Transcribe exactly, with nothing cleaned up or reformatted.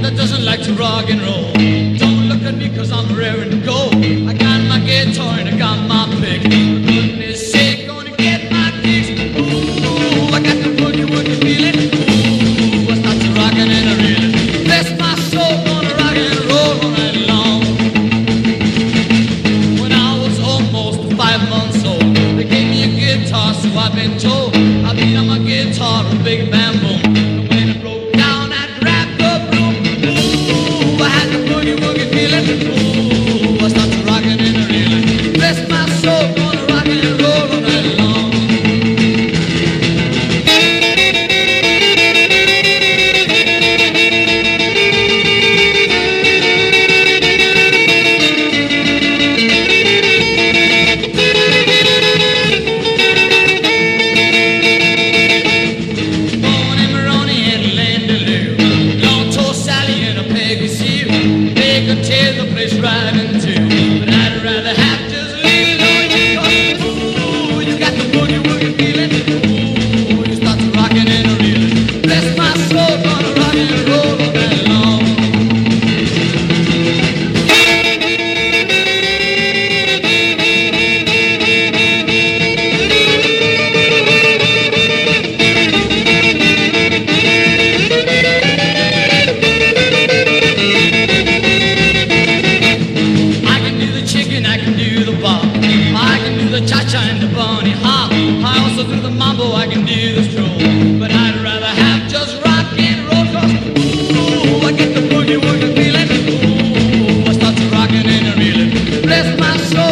that doesn't like to rock and roll. Don't look at me cause I'm raring to go. I got my guitar and I got my pick. For goodness sake, gonna get my kicks. Ooh, I got the boogie woogie feeling. Ooh, I start to rockin' and I reel it. Bless my soul, gonna rock and roll all night long. When I was almost five months old, they gave me a guitar, so I've been told. I beat on my guitar, a big bam boom. And when it broke down, I grabbed the broom. Ooh, I had the boogie woogie feeling. Ooh, I started rocking and a reeling. Bless my soul, gonna rock and roll all night long. Tear the place right in two, but I'd rather have just leave it on you. Cause ooh, you got the boogie woogie feeling. Ooh, you start to rockin' and a reelin'. Bless my soul, gonna rock and roll all night long. The cha-cha and the bunny hop. I also do the mambo, I can do the stroll. But I'd rather have just rock and roll. Cause ooh, I get the boogie woogie feeling. Ooh, I start to rockin' and a reelin'. Bless my soul.